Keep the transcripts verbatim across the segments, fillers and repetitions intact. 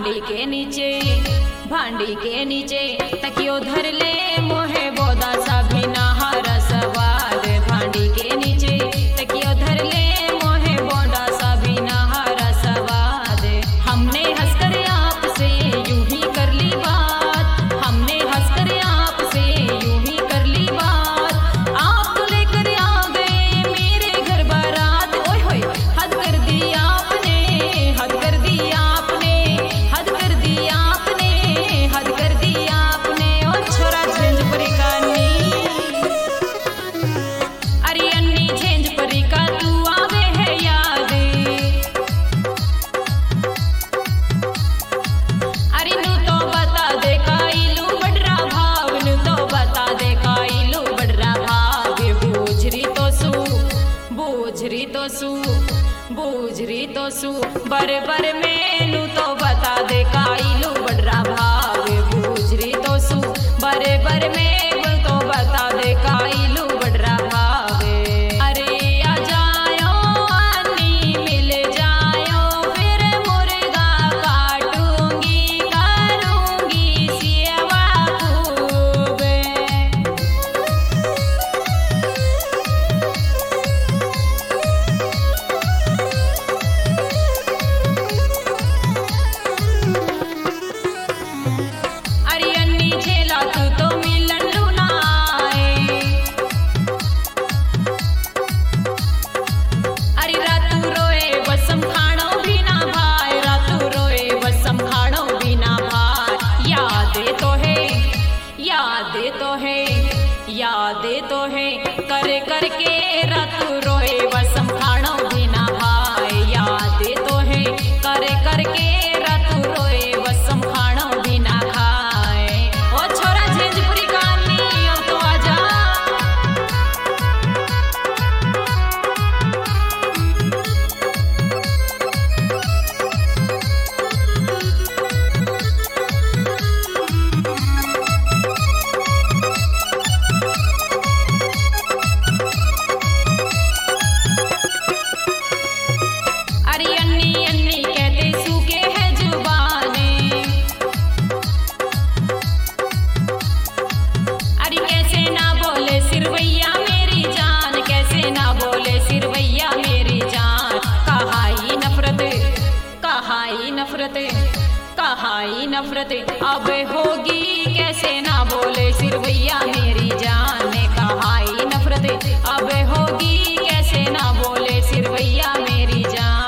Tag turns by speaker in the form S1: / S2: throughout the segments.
S1: भांडी के नीचे भांडी के नीचे तकियो धर ले मोहे बोदा सा भी नहारा सवाद। भांडी के नीचे तकियो धर ले मोहे बोदा सा भी नहारा सवाद। हमने हंसकर आपसे यूं ही कर ली बात, हमने हंसकर आपसे यूं ही कर ली बात। आप लेकर आ गए मेरे घर बारात, ओए होए हद कर दी आपने, हद कर दी आपने, हद कर दी आपने, हद कर दी आपने। ओ छोरा झेंझ परी कानी, अरे अन्नी झेंझ परी का तू आवे है याद। अरे नू तो बता दे काइलू बड़रा भाव, नू तो बता दे काइलू बड़रा भाव। बूझरी तो सू बूझरी तो सू बूझरी तो सू बर बर में नू तो बता दे काइलू बड़रा भाव। बूझरी तो सू बर बर में नू तो बता दे काइलू बड़रा भाव। अरे आ जायो अन्नी मिल जायो, फिर मुर्गा काटूंगी करूंगी सेवा खूब। अरे अन्नी झेला तू तो मिलन लूना आए, अरे रातू रोए बसम खाणो भी ना भाई, रातू रोए बसम खाणो भी ना भाई। यादें तो है यादें तो है यादें तो है कर करके रातू रोए बसम खाणो भी ना भाई। यादें तो है कर करके रातू रोए बसम खाणो भी ना खाए। ओ छोरा झेंझपुरी कानी अब तो आजा। अरे अन्नी अन्नी कहते सूखे है जुबाने, अरे कैसे ना बोले सिरवैया मेरी जान, कैसे ना बोले सिरवैया मेरी जान। कहाई नफरत कहाई नफरत कहाई नफरत अब होगी, कैसे ना बोले सिरवैया मेरी जान। कहाई नफरत अब होगी, कैसे ना बोले सिरवैया मेरी जान।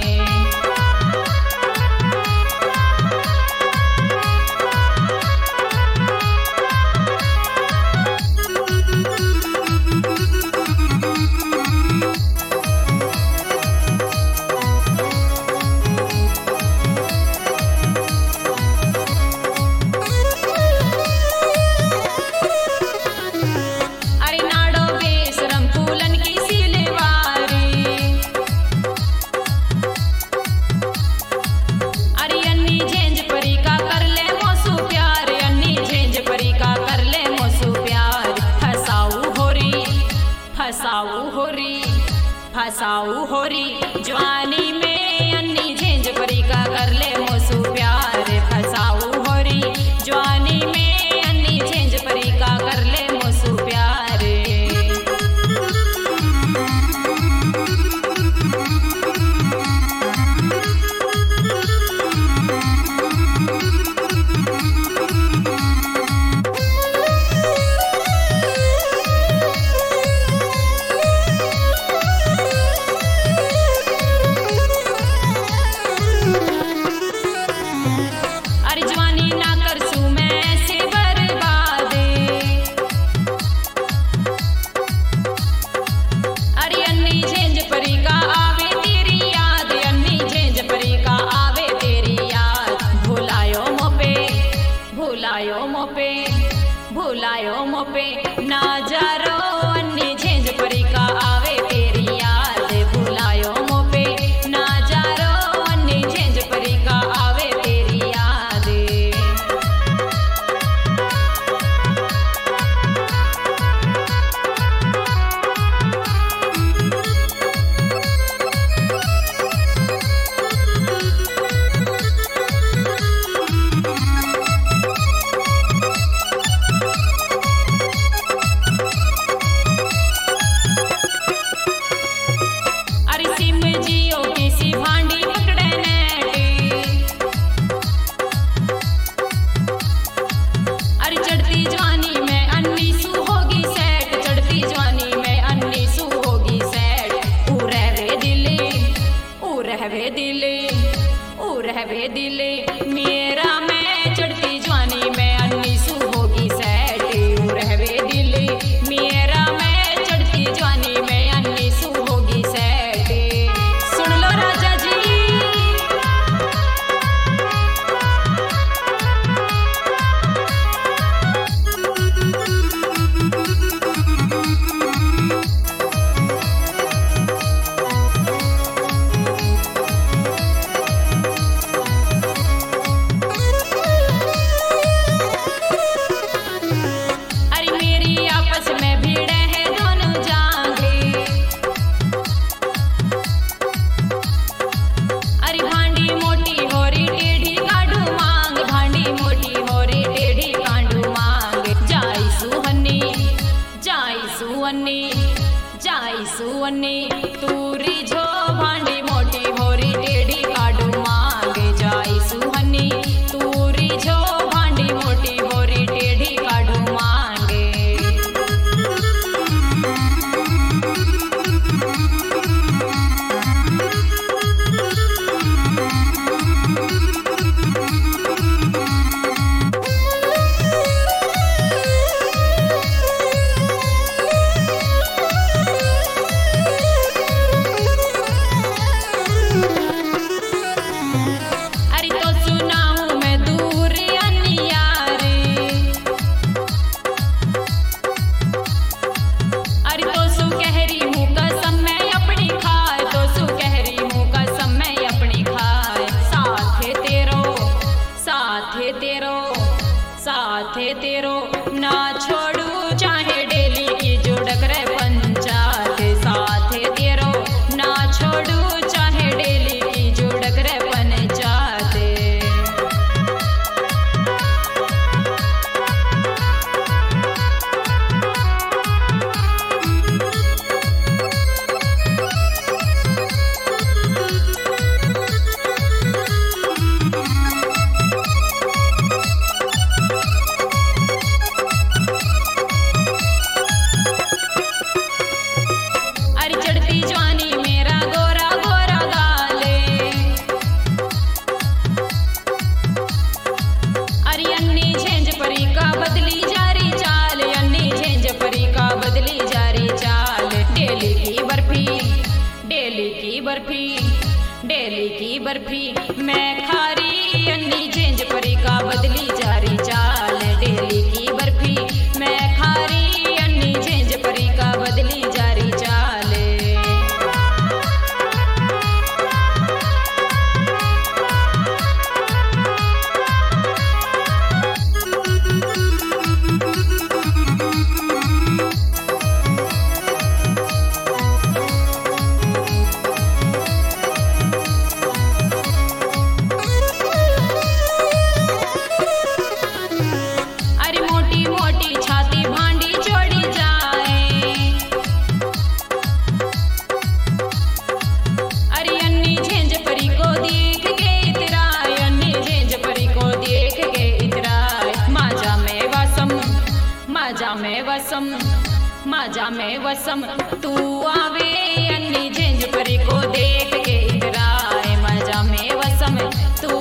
S1: अरे नाडो बेशरम फूलन की सिलवारी, अरे अन्नी झेंझ परी का कर ले मोसू प्यार, अन्नी झेंझ परी का कर ले मोसू प्यार। फसाऊ होरी फसाऊ होरी फसाऊ होरी जवानी में, अन्नी झेंझ परी का कर ले मोसू प्यार। फसाऊ होरी जवानी में, अन्नी झेंझ परी का कर ले मोसू प्यार। अरे जवानी ना कर सू मैं ऐसे बर्बाद, अरे अन्नी झेंझ परी का आवे तेरी याद, अन्नी झेंझ परी का आवे तेरी याद। भुलायो मोपे भुलायो मोपे भुलायो मोपे ना जा रो, अन्नी झेंझ परी का आवे तेरी याद। भुलायो मोपे ना जा रो, अन्नी झेंझ परी का आवे तेरी याद। रहवे दिले ऊ रहवे दिले मेरा में चढ़ती जवानी में अन्नीसु होगी सेट ऊ रहवे दिले मेरा में चढ़ती जवानी में अन्नीसु होगी सेट। सुन लो राजा जी जाई सुवन्नी तूरी झो भांडी मोटी होरी टेढ़ी काडू मांगे जाई सुहन्नी तूरी झो भांडी मोटी होरी टेढ़ी काडू मांगे। साथे तेरो ना छोड़ू चाहे डेली की जुड़क रे पंचायत साथे तेरो ना छोड़ू चाहे डेली की जुड़क रे पंचायत। डेली की बर्फी मैं खारी अन्नी झेंझ परी का बदली जारी चाल डेली की बर्फी मैं खारी अन्नी झेंझ परी का बदली जारी चाल। माजा में वसम माजा में वसम तू आवे अन्नी झेंझ परी को देख के इधर आए माजा में वसम तू